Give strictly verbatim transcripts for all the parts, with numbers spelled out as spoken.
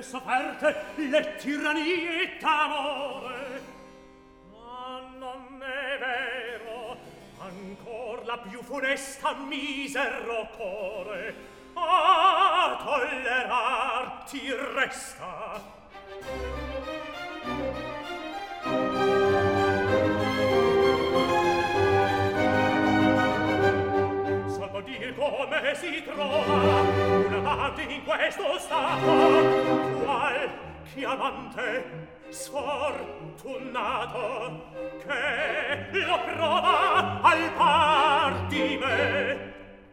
sofferte le tirannie d'amore. Ma non è vero, ancor la più funesta misero core a tollerar ti resta. Salvo dir come si trova un amante in questo stato, qualche amante sfortunato che lo prova al par di me.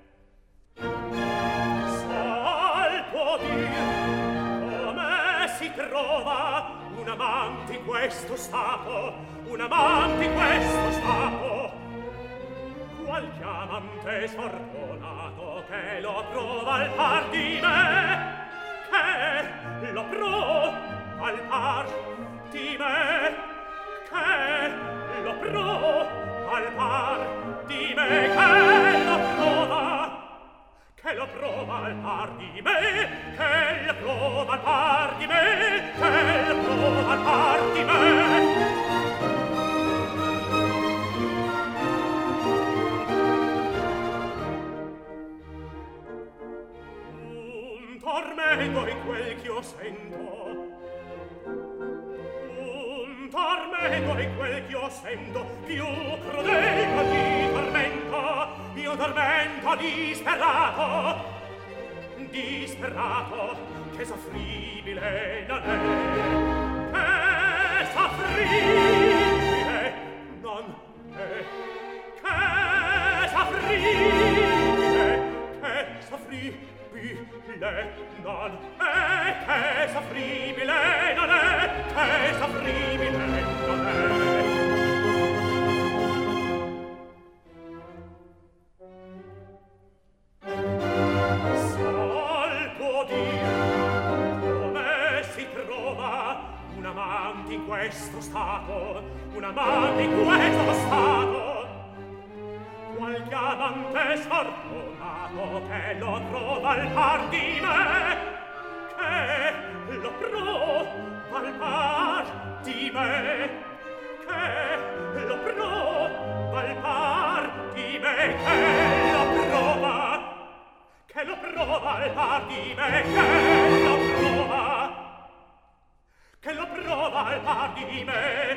Salvo dir come si trova un amante in questo stato, un amante in questo stato, qualche amante sfortunato che lo prova al par di me, che lo prova al par di me, che lo prova al par di me, che lo prova, che lo prova al par di me, che lo prova al par di me, che lo prova al par di me. Tormento in quel ch'io sento, un tormento in quel ch'io sento, più crudele di tormento, io tormento disperato, disperato, che soffribile non è, che soffribile non è, che soffribile, che soffribile non è, che soffribile non è, che soffribile non è. Salvo dir come si trova un amante in questo stato, un amante in questo stato, qualche amante sfortunato che lo trova al par di me, che lo prova al par di me, che lo prova al par di me, che lo prova, che lo prova al par di me, che lo prova, che lo prova al par di me.